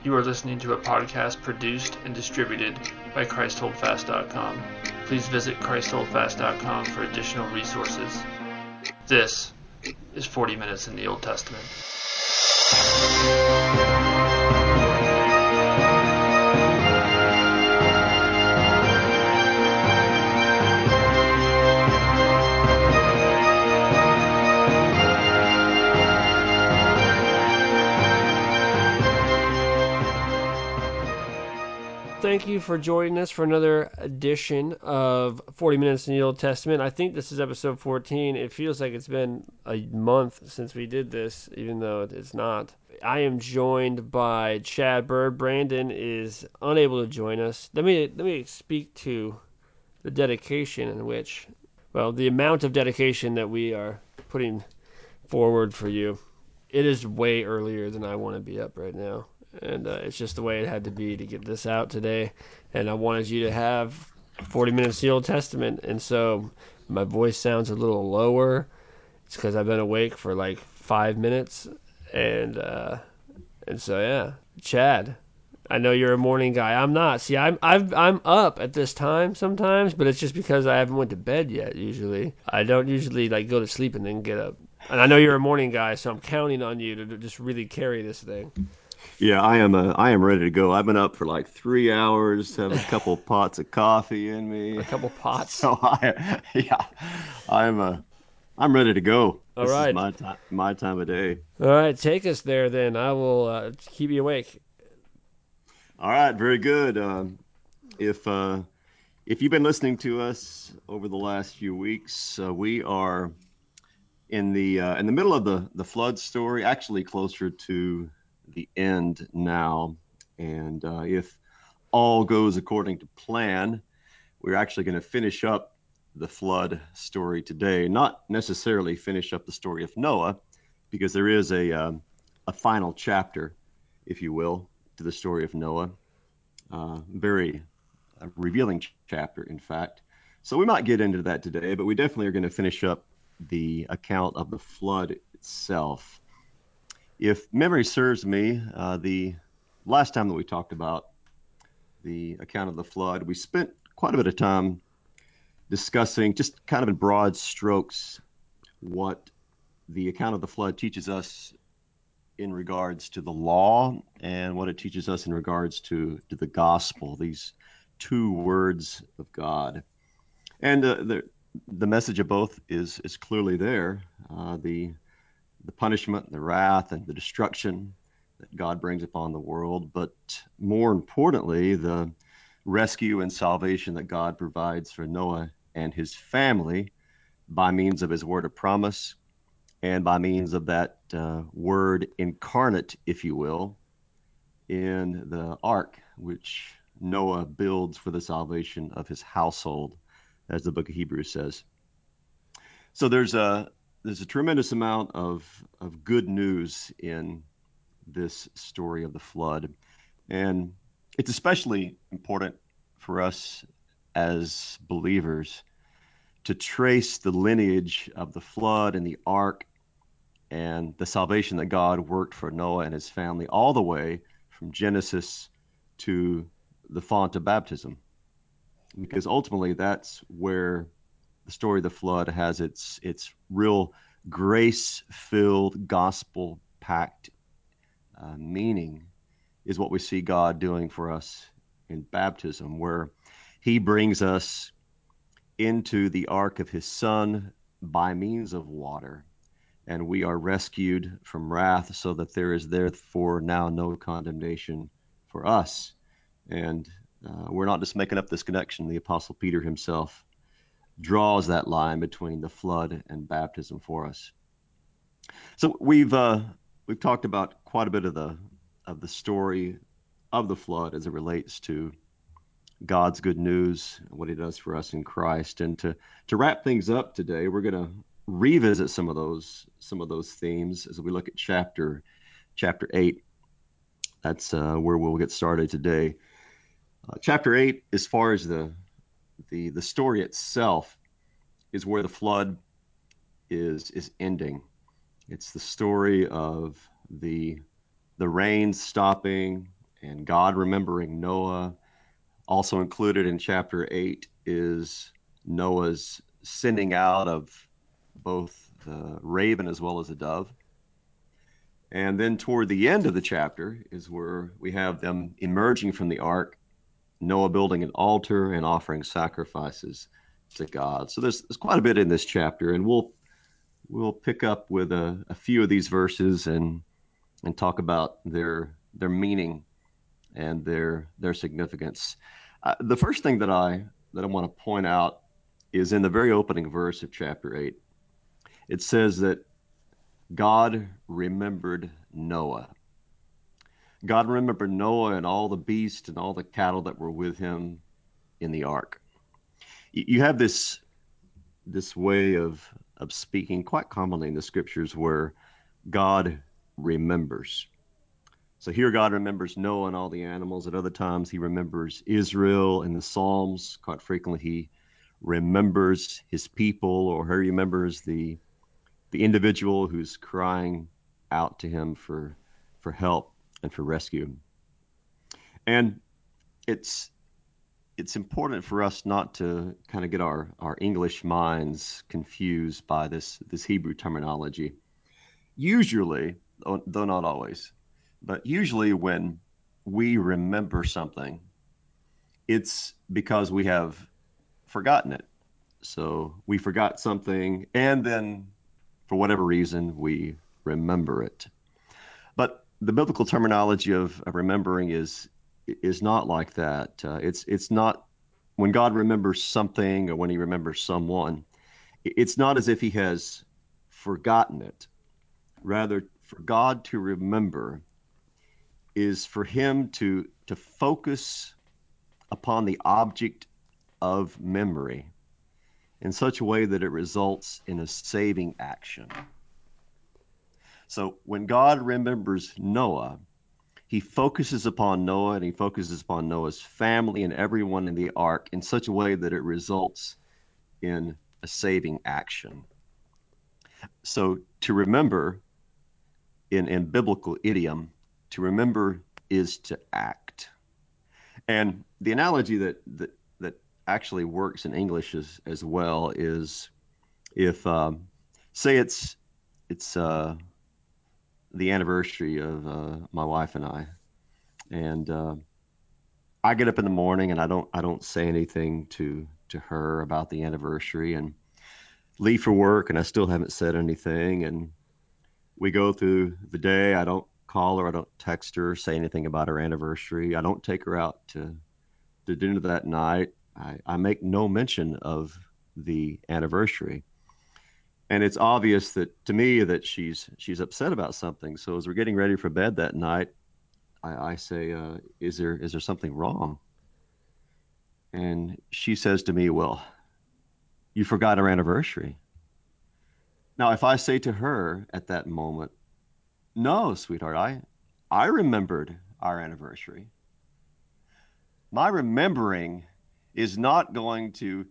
You are listening to a podcast produced and distributed by ChristHoldFast.com. Please visit ChristHoldFast.com for additional resources. This is 40 Minutes in the Old Testament. Thank you for joining us for another edition of 40 Minutes in the Old Testament. I think this is episode 14. It feels like it's been a month since we did this, even though it's not. I am joined by Chad Bird. Brandon is unable to join us. Let me speak to the dedication in which, the amount of dedication that we are putting forward for you. It is way earlier than I want to be up right now. And it's just the way it had to be to get this out today. And I wanted you to have 40 Minutes of the Old Testament. And so my voice sounds a little lower. It's because I've been awake for like 5 minutes. And so, yeah. Chad, I know you're a morning guy. I'm not. See, I'm up at this time sometimes, but it's just because I haven't went to bed yet. Usually, I don't usually go to sleep and then get up. And I know you're a morning guy, so I'm counting on you to just really carry this thing. Yeah, I am ready to go. I've been up for like 3 hours, have a couple pots of coffee in me. A couple pots. So yeah, I'm ready to go. All This is right. my time of day. All right, take us there then. I will keep you awake. All right, very good. If if you've been listening to us over the last few weeks, we are in the middle of the flood story, actually closer to the end now. And if all goes according to plan, we're actually going to finish up the flood story today. Not necessarily finish up the story of Noah, because there is a final chapter, if you will, to the story of Noah. Very revealing chapter, in fact. So we might get into that today, but we definitely are going to finish up the account of the flood itself. If memory serves me, the last time that we talked about the account of the flood, we spent quite a bit of time discussing, just kind of in broad strokes, what the account of the flood teaches us in regards to the law and what it teaches us in regards to the gospel, these two words of God. And the message of both is clearly there. The punishment, the wrath, and the destruction that God brings upon the world, but more importantly, the rescue and salvation that God provides for Noah and his family by means of his word of promise and by means of that word incarnate, if you will, in the ark, which Noah builds for the salvation of his household, as the book of Hebrews says. So there's a tremendous amount of good news in this story of the flood. And it's especially important for us as believers to trace the lineage of the flood and the ark and the salvation that God worked for Noah and his family all the way from Genesis to the font of baptism. Because ultimately that's where the story of the flood has its real grace-filled, gospel-packed meaning, is what we see God doing for us in baptism, where he brings us into the ark of his son by means of water, and we are rescued from wrath so that there is therefore now no condemnation for us. And we're not just making up this connection. The Apostle Peter himself draws that line between the flood and baptism for us. So we've talked about quite a bit of the story of the flood as it relates to God's good news, what he does for us in Christ. And to wrap things up today, we're going to revisit some of those themes as we look at chapter 8. That's where we'll get started today. Chapter 8, as far as the story itself, is where the flood is ending. It's the story of the rain stopping and God remembering Noah. Also included in chapter 8 is Noah's sending out of both the raven as well as the dove. And then toward the end of the chapter is where we have them emerging from the ark, Noah building an altar and offering sacrifices to God. So there's quite a bit in this chapter, and we'll pick up with a few of these verses and talk about their meaning and their significance. The first thing that I want to point out is in the very opening verse of chapter 8. It says that God remembered Noah. God remembered Noah and all the beasts and all the cattle that were with him in the ark. You have this way of speaking quite commonly in the scriptures where God remembers. So here God remembers Noah and all the animals. At other times he remembers Israel in the Psalms. Quite frequently he remembers his people, or he remembers the individual who's crying out to him for help and for rescue. And it's important for us not to kind of get our English minds confused by this Hebrew terminology. Usually, though not always, but usually when we remember something, it's because we have forgotten it. So we forgot something, and then for whatever reason, we remember it. But the biblical terminology of remembering is not like that. It's not when God remembers something or when he remembers someone, it's not as if he has forgotten it. Rather, for God to remember is for him to focus upon the object of memory in such a way that it results in a saving action. So when God remembers Noah, he focuses upon Noah and he focuses upon Noah's family and everyone in the ark in such a way that it results in a saving action. So to remember in biblical idiom, to remember is to act. And the analogy that actually works in English as well is if say it's the anniversary of my wife and I, and I get up in the morning and I don't say anything to her about the anniversary and leave for work, and I still haven't said anything, and we go through the day. I don't call her, I don't text her, say anything about her anniversary. I don't take her out to dinner that night. I make no mention of the anniversary. And it's obvious that to me that she's upset about something. So as we're getting ready for bed that night, I say, is there something wrong? And she says to me, well, you forgot our anniversary. Now, if I say to her at that moment, no, sweetheart, I remembered our anniversary. My remembering is not going to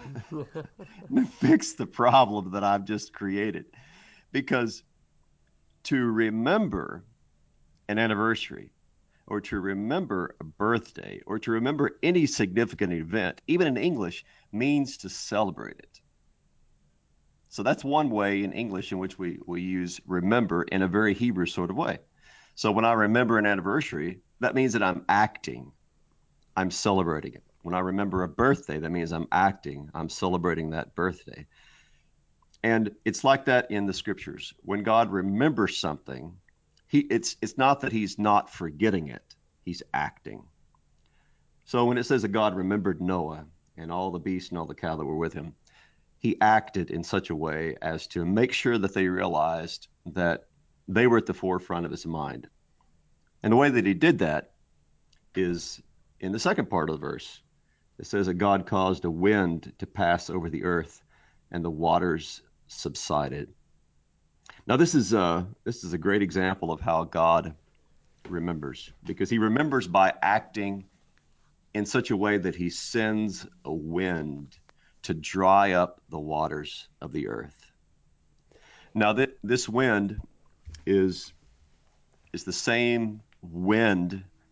fix the problem that I've just created. Because to remember an anniversary, or to remember a birthday, or to remember any significant event, even in English, means to celebrate it. So that's one way in English in which we use remember in a very Hebrew sort of way. So when I remember an anniversary, that means that I'm acting, I'm celebrating it. When I remember a birthday, that means I'm acting, I'm celebrating that birthday. And it's like that in the scriptures. When God remembers something, it's not that he's not forgetting it, he's acting. So when it says that God remembered Noah and all the beasts and all the cattle that were with him, he acted in such a way as to make sure that they realized that they were at the forefront of his mind. And the way that he did that is in the second part of the verse. It says that God caused a wind to pass over the earth and the waters subsided. Now this is a great example of how God remembers, because he remembers by acting in such a way that he sends a wind to dry up the waters of the earth. Now this wind is the same wind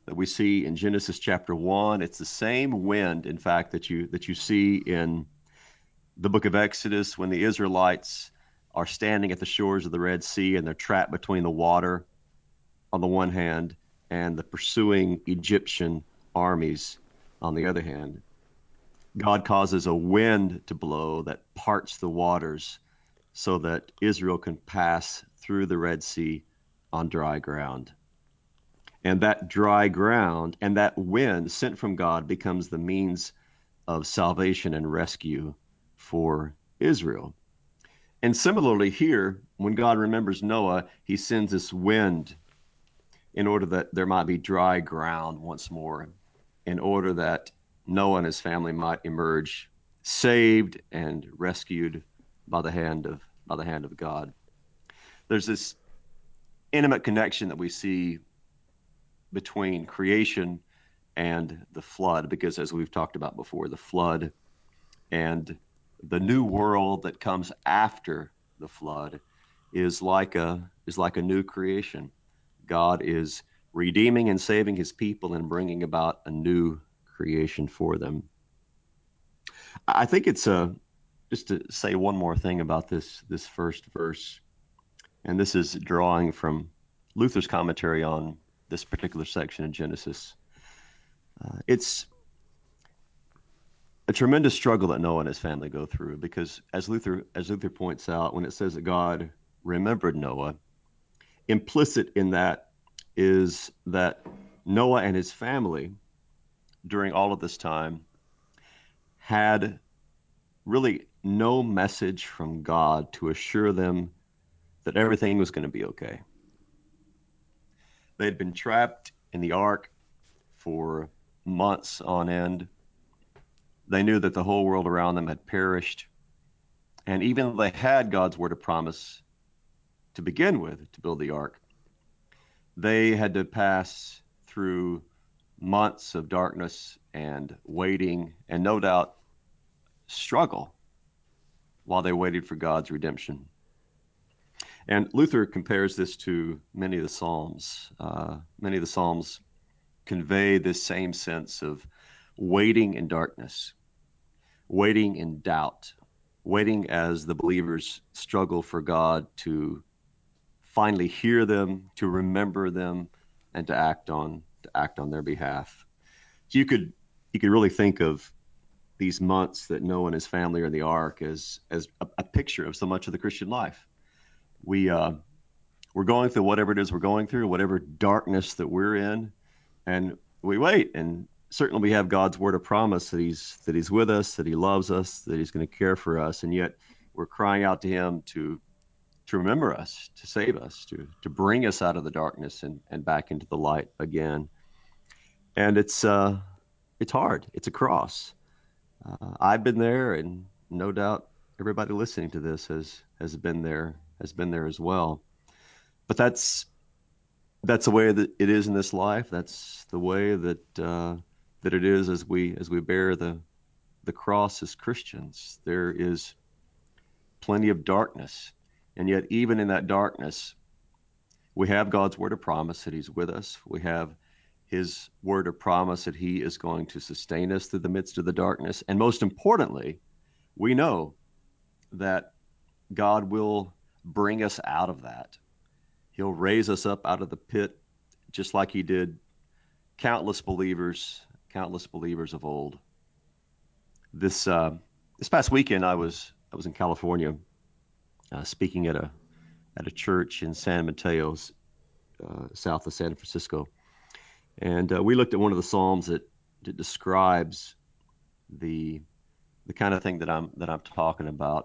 that we see in Genesis chapter 1. It's the same wind, in fact, that you see in the book of Exodus when the Israelites are standing at the shores of the Red Sea and they're trapped between the water on the one hand and the pursuing Egyptian armies on the other hand. God causes a wind to blow that parts the waters so that Israel can pass through the Red Sea on dry ground. And that dry ground and that wind sent from God becomes the means of salvation and rescue for Israel. And similarly here, when God remembers Noah, he sends this wind in order that there might be dry ground once more, in order that Noah and his family might emerge saved and rescued by the hand of God. There's this intimate connection that we see between creation and the flood, because as we've talked about before, the flood and the new world that comes after the flood is like a new creation. God is redeeming and saving his people and bringing about a new creation for them. I think it's just to say one more thing about this first verse, and this is drawing from Luther's commentary on this particular section in Genesis. It's a tremendous struggle that Noah and his family go through because, as Luther points out, when it says that God remembered Noah, implicit in that is that Noah and his family, during all of this time, had really no message from God to assure them that everything was going to be okay. They had been trapped in the ark for months on end. They knew that the whole world around them had perished. And even though they had God's word of promise to begin with to build the ark, they had to pass through months of darkness and waiting and no doubt struggle while they waited for God's redemption. And Luther compares this to many of the Psalms. Many of the Psalms convey this same sense of waiting in darkness, waiting in doubt, waiting as the believers struggle for God to finally hear them, to remember them, and to act on their behalf. So you could really think of these months that Noah and his family are in the ark as a picture of so much of the Christian life. We're going through whatever it is we're going through, whatever darkness that we're in, and we wait. And certainly we have God's word of promise that he's with us, that he loves us, that he's going to care for us, and yet we're crying out to him to remember us, to save us, to bring us out of the darkness and back into the light again. And it's hard. It's a cross. I've been there, and no doubt everybody listening to this has been there as well. But that's the way that it is in this life. That's the way that that it is as we bear the cross as Christians. There is plenty of darkness, and yet even in that darkness, we have God's word of promise that he's with us. We have his word of promise that he is going to sustain us through the midst of the darkness. And most importantly, we know that God will bring us out of that. He'll raise us up out of the pit, just like he did countless believers of old. This past weekend, I was in California, speaking at a church in San Mateo, south of San Francisco, and we looked at one of the Psalms that describes the kind of thing that I'm talking about.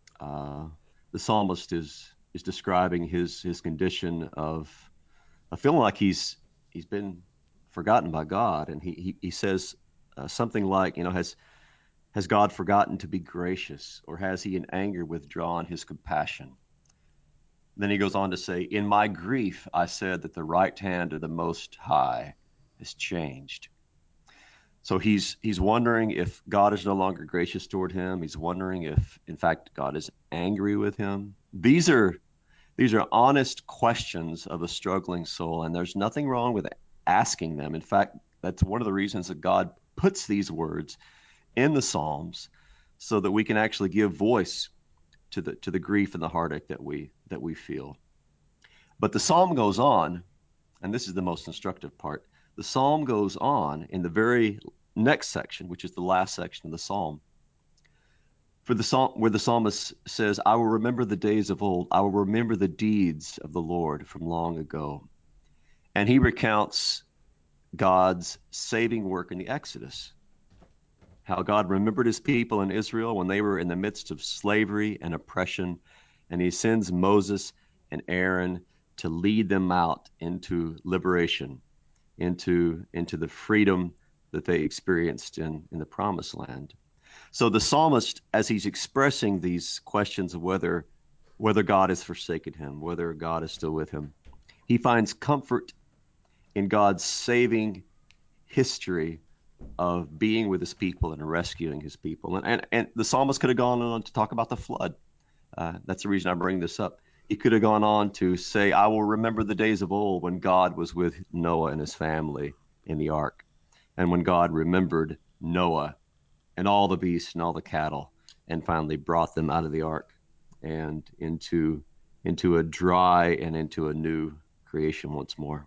The psalmist is describing his condition of feeling like he's been forgotten by God, and he says something like, has God forgotten to be gracious, or has he in anger withdrawn his compassion? Then he goes on to say, in my grief I said that the right hand of the Most High has changed. So he's wondering if God is no longer gracious toward him. He's wondering if, in fact, God is angry with him. These are honest questions of a struggling soul, and there's nothing wrong with asking them. In fact, that's one of the reasons that God puts these words in the Psalms, so that we can actually give voice to the grief and the heartache that we feel. But the psalm goes on, and this is the most instructive part. The psalm goes on in the very next section, which is the last section of the psalm, for the psalm where the psalmist says, "I will remember the days of old. I will remember the deeds of the Lord from long ago." And he recounts God's saving work in the Exodus, how God remembered his people in Israel when they were in the midst of slavery and oppression, and he sends Moses and Aaron to lead them out into liberation, into the freedom that they experienced in the promised land. So the psalmist, as he's expressing these questions of whether God has forsaken him, whether God is still with him, he finds comfort in God's saving history of being with his people and rescuing his people. And the psalmist could have gone on to talk about the flood. That's the reason I bring this up. He could have gone on to say, "I will remember the days of old when God was with Noah and his family in the ark, and when God remembered Noah and all the beasts and all the cattle, and finally brought them out of the ark and into a dry and into a new creation once more."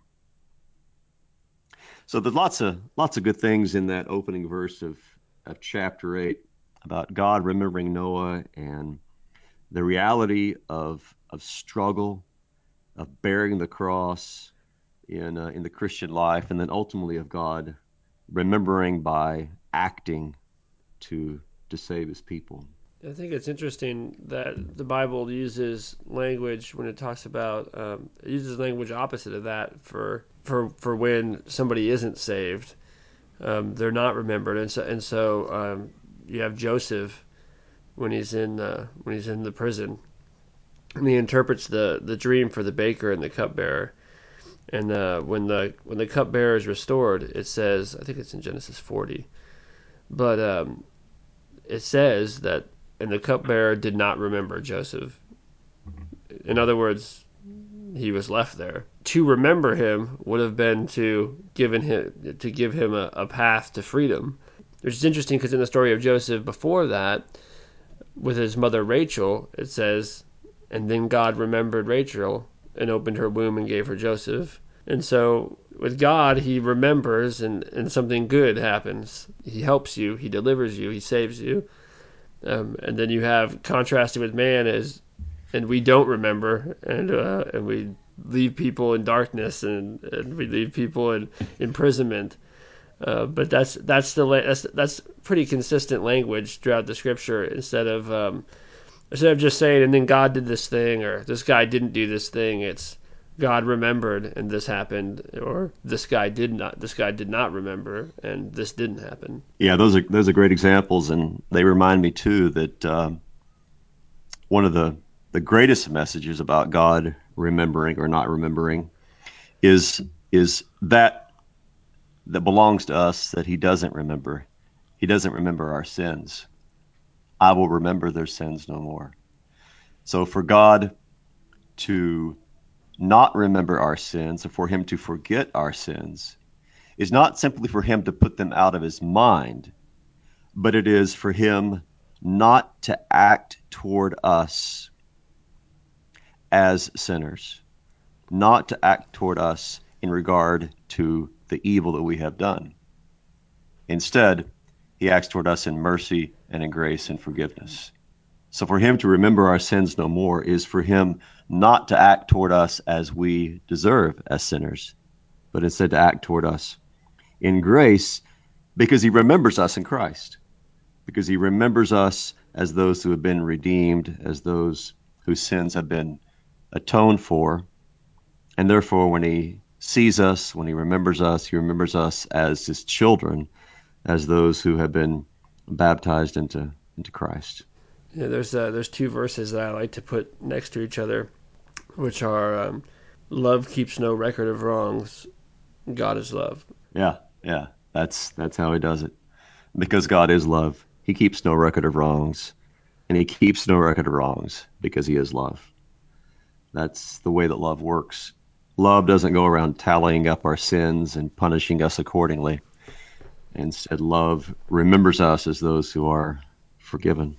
So there's lots of good things in that opening verse of chapter 8 about God remembering Noah and the reality of struggle, of bearing the cross in the Christian life, and then ultimately of God remembering by acting to save his people. I think it's interesting that the Bible uses language when it talks about it uses language opposite of that for when somebody isn't saved, they're not remembered, and so you have Joseph when he's in the prison, and he interprets the dream for the baker and the cupbearer, and when the cupbearer is restored, it says, I think it's in Genesis 40, but it says that, and the cupbearer did not remember Joseph. In other words, he was left there. To remember him would have been to give him a path to freedom, which is interesting because in the story of Joseph before that, with his mother Rachel, it says, "And then God remembered Rachel and opened her womb and gave her Joseph." And so with God, he remembers, and something good happens. He helps you, he delivers you, he saves you. And then you have contrasted with man and we don't remember, and we leave people in darkness, and we leave people in imprisonment. But that's pretty consistent language throughout the scripture. Instead of just saying, "And then God did this thing," or "This guy didn't do this thing," it's God remembered and this happened, or this guy did not remember and this didn't happen. Yeah, those are great examples, and they remind me too that one of the greatest messages about God remembering or not remembering is that belongs to us, that he doesn't remember. He doesn't remember our sins. "I will remember their sins no more." So for God to not remember our sins, or for him to forget our sins, is not simply for him to put them out of his mind, but it is for him not to act toward us as sinners, not to act toward us in regard to the evil that we have done. Instead, he acts toward us in mercy and in grace and forgiveness. So for him to remember our sins no more is for him not to act toward us as we deserve as sinners, but instead to act toward us in grace, because he remembers us in Christ, because he remembers us as those who have been redeemed, as those whose sins have been atoned for. And therefore, when he sees us, when he remembers us, he remembers us as his children, as those who have been baptized into Christ. Yeah, there's two verses that I like to put next to each other, which are "Love keeps no record of wrongs. God is love." Yeah. That's how he does it. Because God is love, he keeps no record of wrongs, and he keeps no record of wrongs because he is love. That's the way that love works. Love doesn't go around tallying up our sins and punishing us accordingly. Instead, love remembers us as those who are forgiven.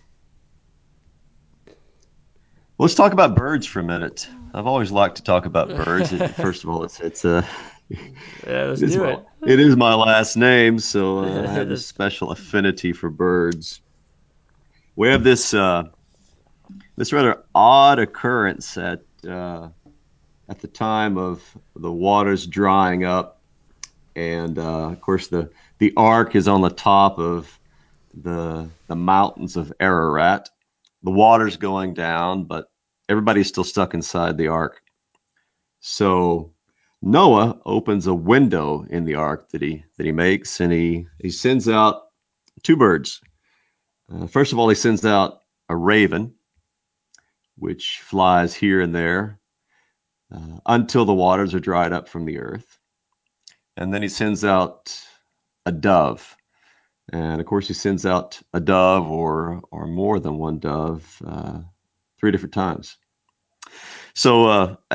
Well, let's talk about birds for a minute. I've always liked to talk about birds. First of all, Yeah, let's it is do my it. it is my last name, so I have this That's- special affinity for birds. We have this rather odd occurrence at the time of the waters drying up, and of course the ark is on the top of the mountains of Ararat. The water's going down, but everybody's still stuck inside the ark. So Noah opens a window in the ark that he makes, and he sends out two birds. First of all, he sends out a raven, which flies here and there until the waters are dried up from the earth. And then he sends out a dove. And of course, he sends out a dove or more than one dove three different times. So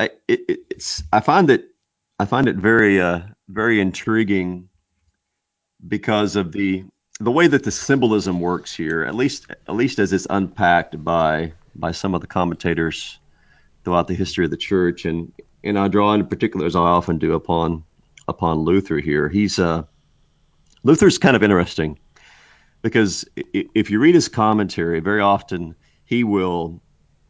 I find it very intriguing because of the way that the symbolism works here. At least as it's unpacked by some of the commentators throughout the history of the church, and I draw in particular, as I often do, upon Luther here. Luther's kind of interesting because if you read his commentary, very often he will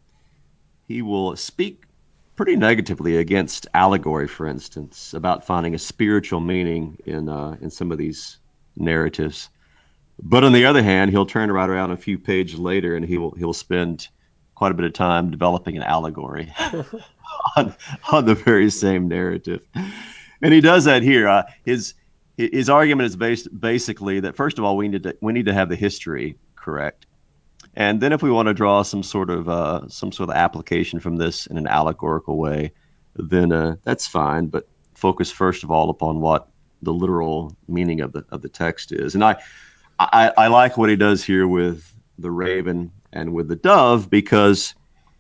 he will speak pretty negatively against allegory, for instance, about finding a spiritual meaning in some of these narratives. But on the other hand, he'll turn right around a few pages later and he'll spend quite a bit of time developing an allegory on, on the very same narrative. And he does that here. His argument is basically that first of all we need to have the history correct, and then if we want to draw some sort of application from this in an allegorical way, then that's fine. But focus first of all upon what the literal meaning of the text is. And I like what he does here with the raven and with the dove because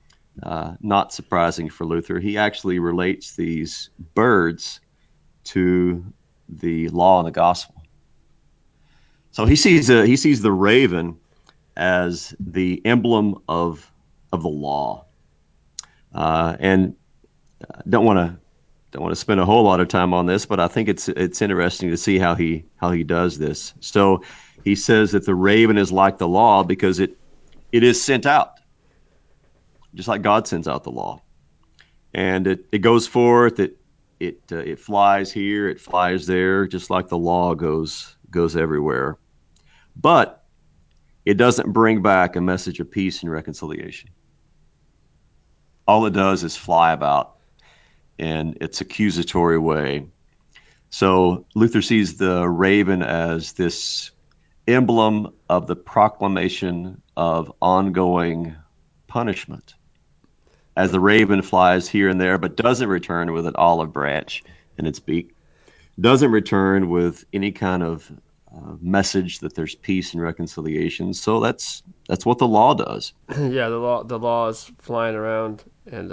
not surprising for Luther, he actually relates these birds to the law and the gospel. So he sees the raven as the emblem of the law, and don't want to spend a whole lot of time on this, but I think it's interesting to see how he does this. So he says that the raven is like the law because it is sent out, just like God sends out the law, and it goes forth. It flies here, it flies there, just like the law goes everywhere. But it doesn't bring back a message of peace and reconciliation. All it does is fly about in its accusatory way. So Luther sees the raven as this emblem of the proclamation of ongoing punishment. As the raven flies here and there, but doesn't return with an olive branch in its beak, doesn't return with any kind of message that there's peace and reconciliation. So that's what the law does. yeah, the law is flying around and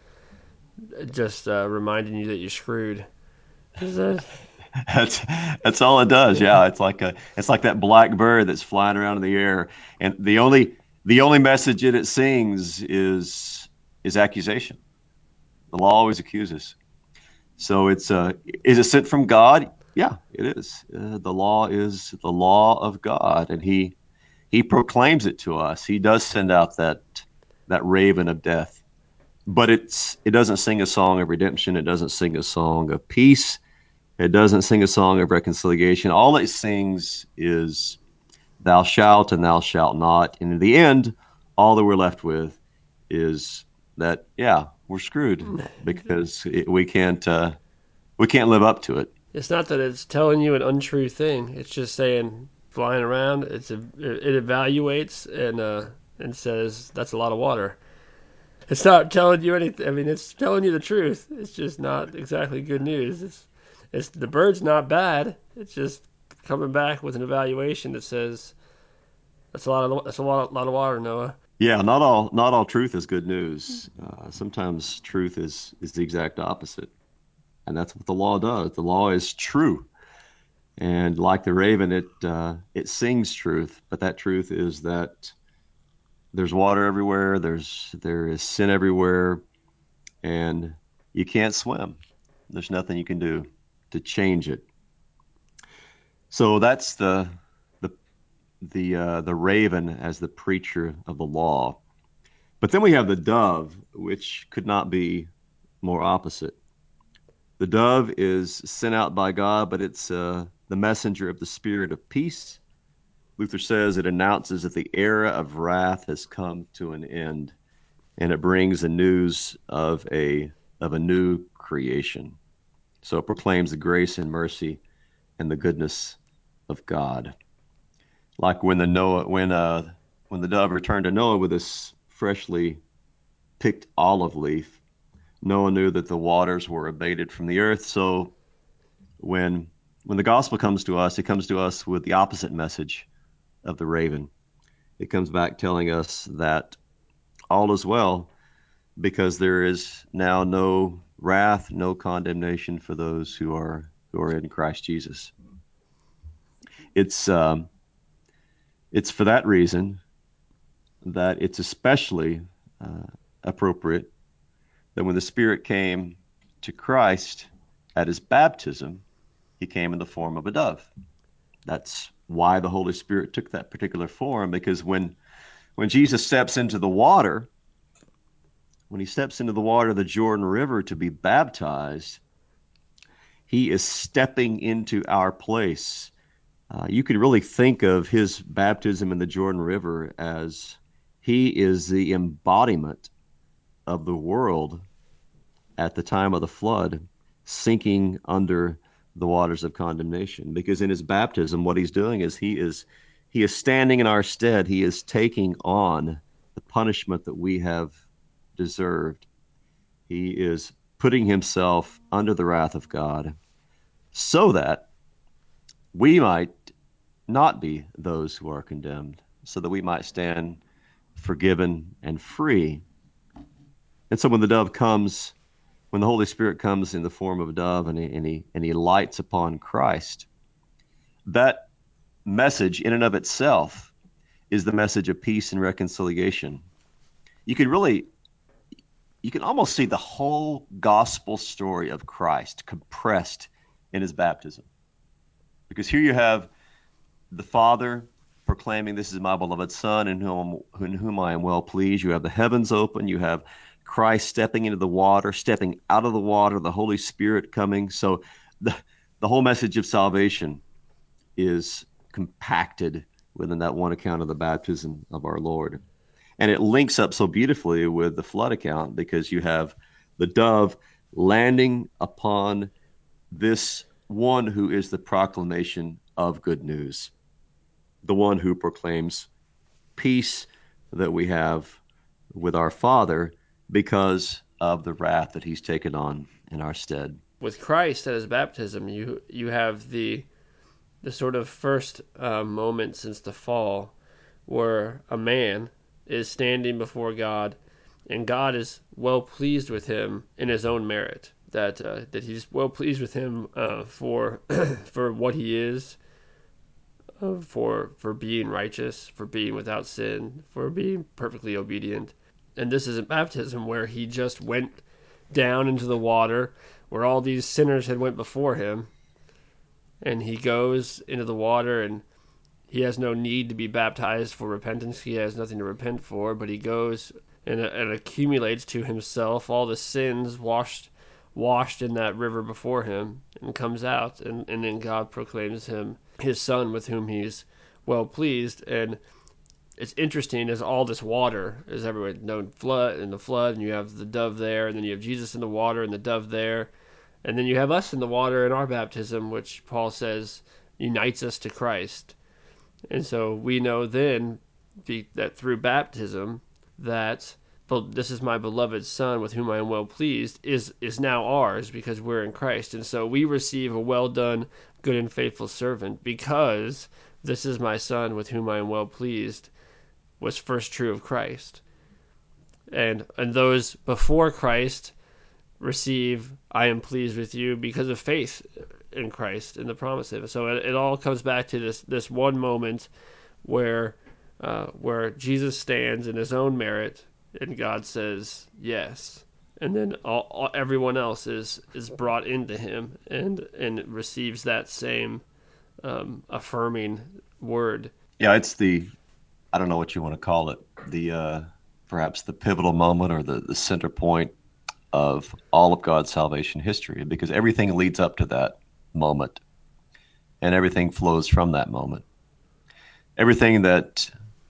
just reminding you that you're screwed. Is that? That's that's all it does. Yeah, it's like that black bird that's flying around in the air, and the only message that it sings is accusation. The law always accuses. So is it sent from God? Yeah, it is. The law is the law of God, and he proclaims it to us. He does send out that raven of death, but it doesn't sing a song of redemption. It doesn't sing a song of peace. It doesn't sing a song of reconciliation. All it sings is thou shalt and thou shalt not. And in the end, all that we're left with is that, yeah, we're screwed because we can't live up to it. It's not that it's telling you an untrue thing. It's just saying flying around. It evaluates and says that's a lot of water. It's not telling you anything. I mean, it's telling you the truth. It's just not exactly good news. It's the bird's not bad. It's just coming back with an evaluation that says that's a lot of water, Noah. Yeah, not all truth is good news. Sometimes truth is the exact opposite. And that's what the law does. The law is true. And like the raven, it sings truth, but that truth is that there's water everywhere, there is sin everywhere, and you can't swim. There's nothing you can do to change it. So that's the raven as the preacher of the law. But then we have the dove, which could not be more opposite. The dove is sent out by God, but it's the messenger of the Spirit of peace. Luther says it announces that the era of wrath has come to an end, and it brings the news of a new creation. So it proclaims the grace and mercy and the goodness of God. Like when the dove returned to Noah with this freshly picked olive leaf, Noah knew that the waters were abated from the earth. So when when the gospel comes to us, it comes to us with the opposite message of the raven. It comes back telling us that all is well because there is now no wrath, no condemnation for those who are in Christ Jesus. It's um, it's for that reason that it's especially uh, appropriate that when the Spirit came to Christ at his baptism, he came in the form of a dove. That's why the Holy Spirit took that particular form, because when Jesus steps into the water, when he steps into the water of the Jordan River to be baptized, he is stepping into our place. You can really think of his baptism in the Jordan River as he is the embodiment of the world at the time of the flood, sinking under the waters of condemnation. Because in his baptism, what he's doing is he is standing in our stead. He is taking on the punishment that we have deserved. He is putting himself under the wrath of God so that we might not be those who are condemned, so that we might stand forgiven and free. And so when the dove comes, when the Holy Spirit comes in the form of a dove and he lights upon Christ, that message in and of itself is the message of peace and reconciliation. You can really, you can almost see the whole gospel story of Christ compressed in his baptism. Because here you have the Father proclaiming, "This is my beloved Son, in whom I am well pleased." You have the heavens open. You have Christ stepping into the water, stepping out of the water, the Holy Spirit coming. So the, the whole message of salvation is compacted within that one account of the baptism of our Lord. And it links up so beautifully with the flood account because you have the dove landing upon this one who is the proclamation of good news, the one who proclaims peace that we have with our Father because of the wrath that he's taken on in our stead. With Christ at his baptism, you have the sort of first moment since the fall where a man is standing before God, and God is well pleased with him in his own merit. That he's well pleased with him for for what he is, for being righteous, for being without sin, for being perfectly obedient. And this is a baptism where he just went down into the water where all these sinners had went before him, and he goes into the water, and he has no need to be baptized for repentance. He has nothing to repent for, but he goes and accumulates to himself all the sins washed in that river before him, and comes out, and then God proclaims him his Son with whom he's well pleased. And it's interesting as all this water is everywhere. No flood and the flood, and you have the dove there, and then you have Jesus in the water and the dove there, and then you have us in the water in our baptism, which Paul says unites us to Christ. And so we know then that through baptism that this is my beloved Son with whom I am well pleased is now ours because we're in Christ. And so we receive a well done, good and faithful servant because this is my Son with whom I am well pleased was first true of Christ. And those before Christ receive "I am pleased with you" because of faith in Christ and the promise of it. So it all comes back to this one moment where Jesus stands in his own merit and God says yes, and then everyone else is brought into him and receives that same affirming word. Yeah, it's I don't know what you want to call it, perhaps the pivotal moment or the center point of all of God's salvation history, because everything leads up to that moment and everything flows from that moment. Everything that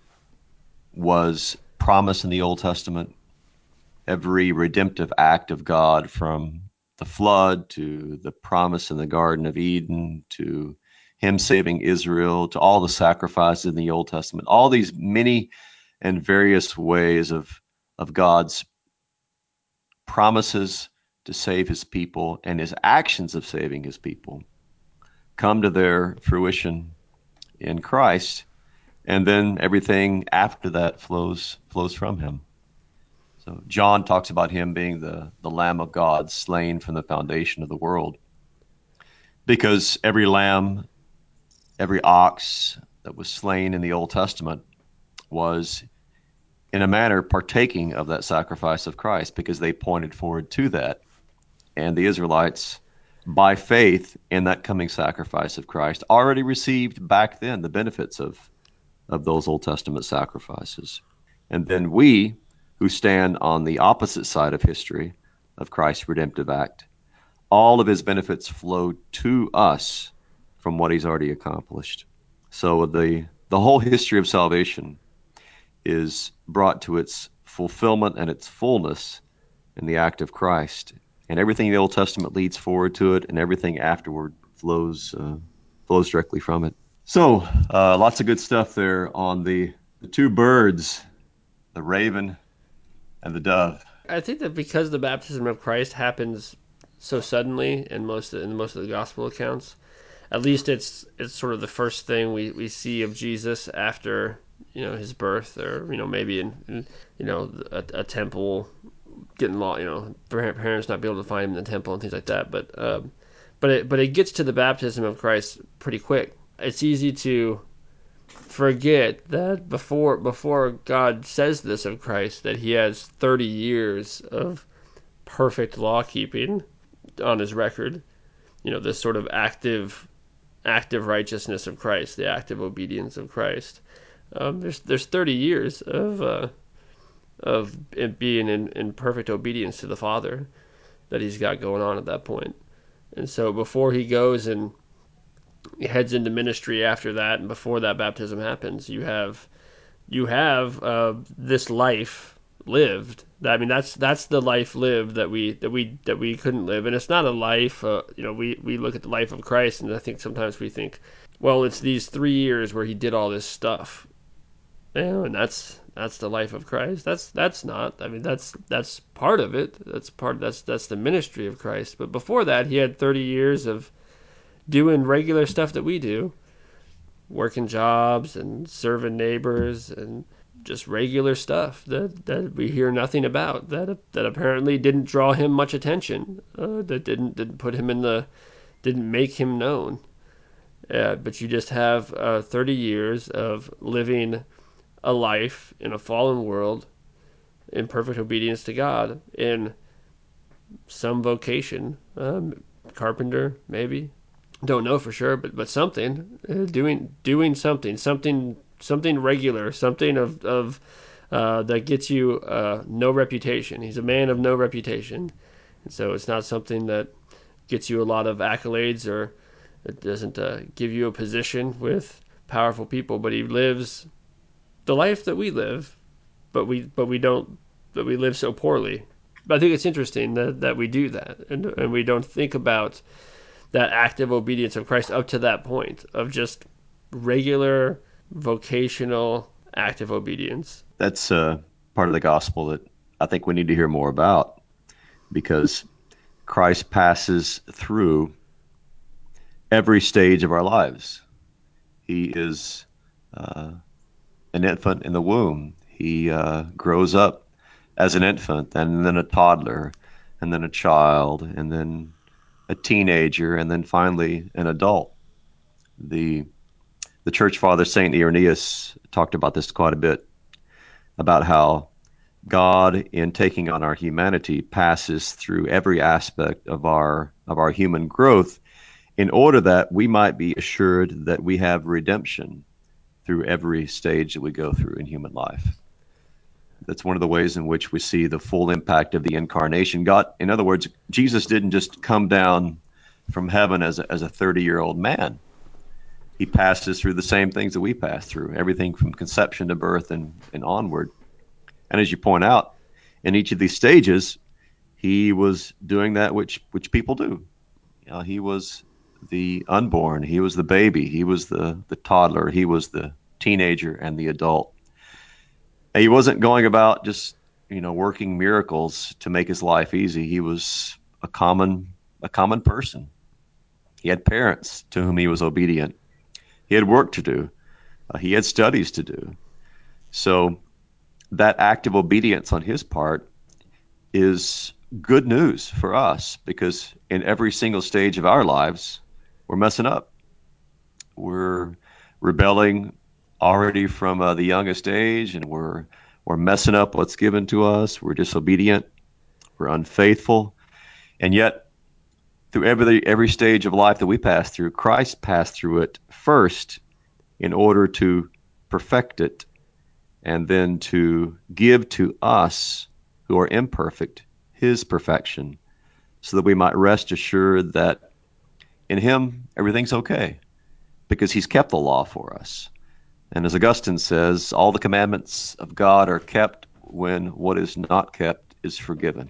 was promised in the Old Testament, every redemptive act of God, from the flood to the promise in the Garden of Eden to him saving Israel to all the sacrifices in the Old Testament, all these many and various ways of God's promises to save his people and his actions of saving his people come to their fruition in Christ, and then everything after that flows from him. So John talks about him being the Lamb of God slain from the foundation of the world, because every lamb, every ox that was slain in the Old Testament was in a manner partaking of that sacrifice of Christ, because they pointed forward to that. And the Israelites, by faith in that coming sacrifice of Christ, already received back then the benefits of those Old Testament sacrifices. And then we, who stand on the opposite side of history of Christ's redemptive act, all of his benefits flow to us from what he's already accomplished. So the whole history of salvation is brought to its fulfillment and its fullness in the act of Christ. And everything in the Old Testament leads forward to it, and everything afterward flows directly from it. So lots of good stuff there on the two birds, the raven and the dove. I think that because the baptism of Christ happens so suddenly in most of the gospel accounts, at least it's sort of the first thing we see of Jesus after his birth, or maybe in a temple getting lost, parents not be able to find him in the temple and things like that. But it gets to the baptism of Christ pretty quick. It's easy to forget that before God says this of Christ, that he has 30 years of perfect law keeping on his record. This sort of active righteousness of Christ, the active obedience of Christ. There's 30 years of it being in perfect obedience to the Father that he's got going on at that point. And so before he goes and he heads into ministry after that, and before that baptism happens, you have this life lived. I mean, that's the life lived that we couldn't live, and it's not a life. We look at the life of Christ, and I think sometimes we think, well, it's these 3 years where he did all this stuff, and that's the life of Christ. That's not. I mean, that's part of it. That's the ministry of Christ. But before that, he had 30 years of doing regular stuff that we do, working jobs and serving neighbors and just regular stuff that we hear nothing about, that apparently didn't draw him much attention, that didn't put him didn't make him known. But you just have 30 years of living a life in a fallen world in perfect obedience to God in some vocation, carpenter maybe, don't know for sure, but something, doing something regular, something of that gets you no reputation. He's a man of no reputation, and so it's not something that gets you a lot of accolades, or it doesn't give you a position with powerful people. But he lives the life that we live, but we don't, but we live so poorly. But I think it's interesting that we do that, and we don't think about that active obedience of Christ up to that point of just regular vocational active obedience. That's part of the gospel that I think we need to hear more about, because Christ passes through every stage of our lives. He is an infant in the womb. He grows up as an infant and then a toddler, and then a child, and then a teenager, and then finally an adult. The the church father Saint Irenaeus talked about this quite a bit, about how God, in taking on our humanity, passes through every aspect of our human growth in order that we might be assured that we have redemption through every stage that we go through in human life. That's one of the ways in which we see the full impact of the incarnation. God, in other words, Jesus didn't just come down from heaven as a 30-year-old man. He passes through the same things that we pass through, everything from conception to birth and onward. And as you point out, in each of these stages, he was doing that which people do. He was the unborn, he was the baby, he was the toddler, he was the teenager and the adult. And he wasn't going about just working miracles to make his life easy. He was a common person. He had parents to whom he was obedient. He had work to do. He had studies to do. So that act of obedience on his part is good news for us, because in every single stage of our lives, we're messing up. We're rebelling already from the youngest age, and we're messing up what's given to us. We're disobedient. We're unfaithful, and yet through every stage of life that we pass through, Christ passed through it first in order to perfect it, and then to give to us who are imperfect his perfection, so that we might rest assured that in him everything's okay, because he's kept the law for us. And as Augustine says, all the commandments of God are kept when what is not kept is forgiven.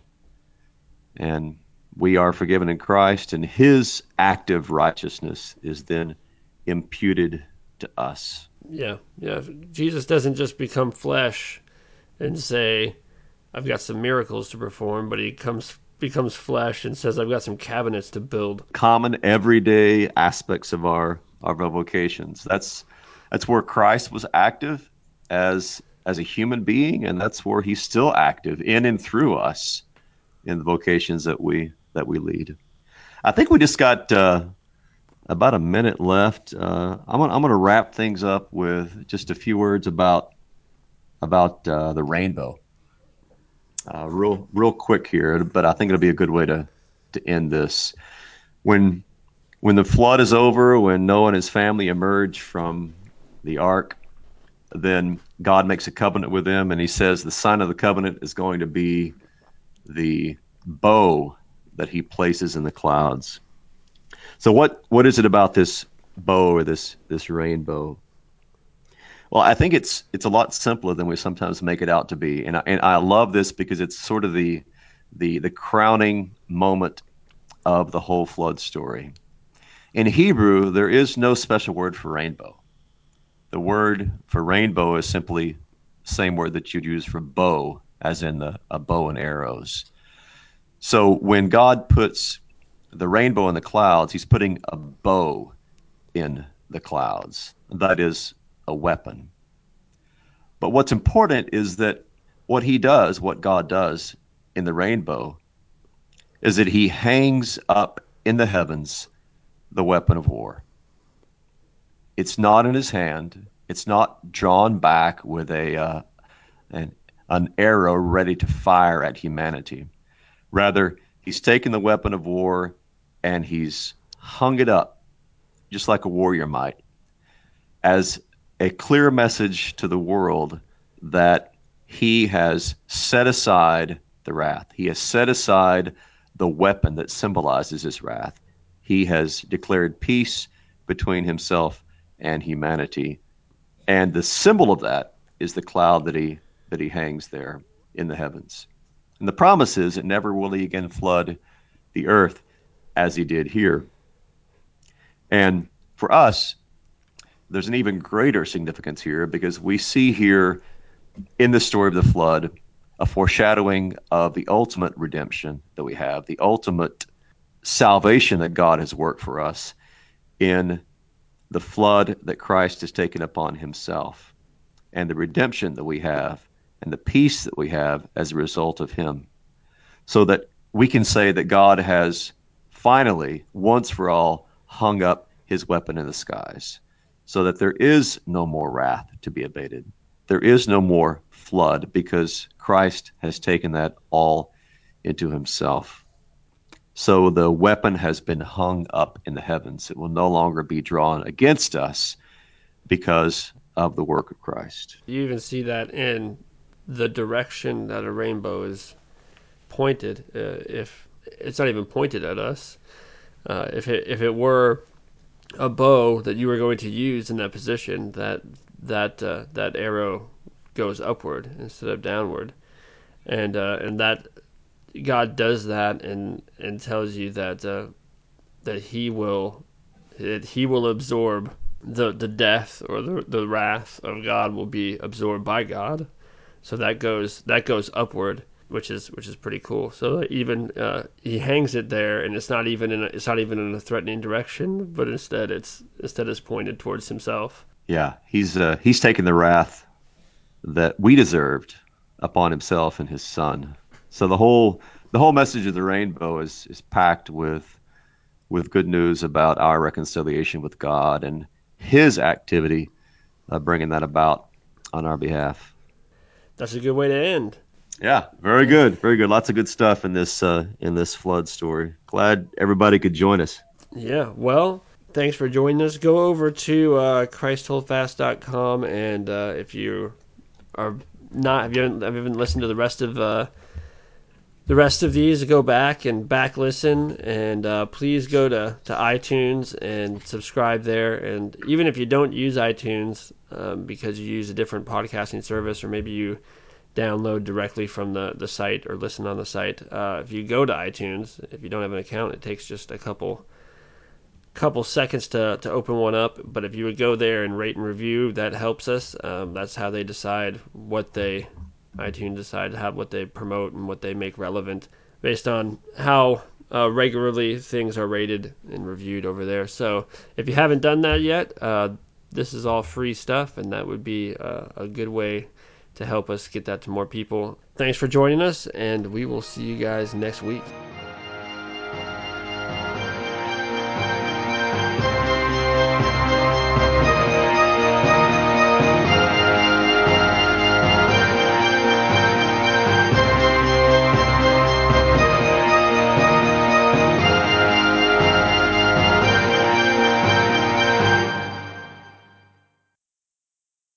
And we are forgiven in Christ, and his active righteousness is then imputed to us. Yeah, yeah. Jesus doesn't just become flesh and say, "I've got some miracles to perform," but he becomes flesh and says, "I've got some cabinets to build." Common everyday aspects of our vocations. That's where Christ was active as a human being, and that's where he's still active in and through us in the vocations that we lead. I think we just got about a minute left. I'm gonna wrap things up with just a few words about the rainbow, real quick here, but I think it'll be a good way to end this. When when the flood is over, when Noah and his family emerge from the ark, then God makes a covenant with them, and he says the sign of the covenant is going to be the bow that he places in the clouds. So what is it about this bow, or this rainbow? Well, I think it's a lot simpler than we sometimes make it out to be, and I love this because it's sort of the crowning moment of the whole flood story. In Hebrew, there is no special word for rainbow. The word for rainbow is simply the same word that you'd use for bow, as in a bow and arrows. So when God puts the rainbow in the clouds, he's putting a bow in the clouds. That is a weapon. But what's important is that what God does in the rainbow, is that he hangs up in the heavens the weapon of war. It's not in his hand. It's not drawn back with an arrow ready to fire at humanity. Rather, he's taken the weapon of war and he's hung it up, just like a warrior might, as a clear message to the world that he has set aside the wrath. He has set aside the weapon that symbolizes his wrath. He has declared peace between himself and humanity. And the symbol of that is the cloud that he hangs there in the heavens. And the promise is that never will he again flood the earth as he did here. And for us, there's an even greater significance here, because we see here in the story of the flood a foreshadowing of the ultimate redemption that we have, the ultimate salvation that God has worked for us in the flood that Christ has taken upon himself, and the redemption that we have, and the peace that we have as a result of him. So that we can say that God has finally, once for all, hung up his weapon in the skies, so that there is no more wrath to be abated. There is no more flood, because Christ has taken that all into himself. So the weapon has been hung up in the heavens. It will no longer be drawn against us because of the work of Christ. You even see that in the direction that a rainbow is pointed. If it's not even pointed at us, if it were a bow that you were going to use in that position, that arrow goes upward instead of downward, and that God does that and tells you that he will absorb the death, or the wrath of God will be absorbed by God. So that goes upward, which is pretty cool. So even he hangs it there, and it's not even in a threatening direction, but instead it's pointed towards himself. Yeah, he's taken the wrath that we deserved upon himself and his son. So the whole message of the rainbow is packed with good news about our reconciliation with God and his activity bringing that about on our behalf. That's a good way to end. Yeah, very good, very good. Lots of good stuff in this flood story. Glad everybody could join us. Yeah, well, thanks for joining us. Go over to ChristHoldFast.com, and if you are not, if you haven't listened to the rest of these, go back and back listen, and please go to iTunes and subscribe there. And even if you don't use iTunes because you use a different podcasting service, or maybe you download directly from the site or listen on the site, if you go to iTunes, if you don't have an account, it takes just a couple seconds to open one up. But if you would go there and rate and review, that helps us. That's how they decide iTunes decide what they promote and what they make relevant based on how regularly things are rated and reviewed over there. So if you haven't done that yet, this is all free stuff, and that would be a good way to help us get that to more people. Thanks for joining us, and we will see you guys next week.